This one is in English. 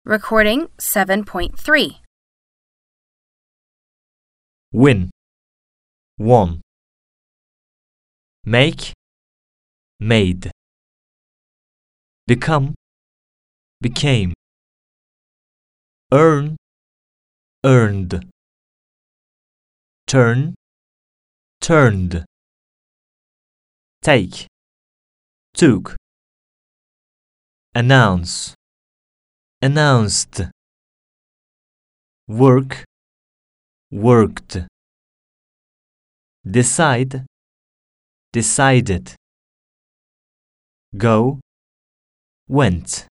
Recording 7.3. Win, won. Make, made. Become, became. Earn, earned. Turn, turned. Take, took. Announce, announced. Work, worked. Decide, decided. Go, went.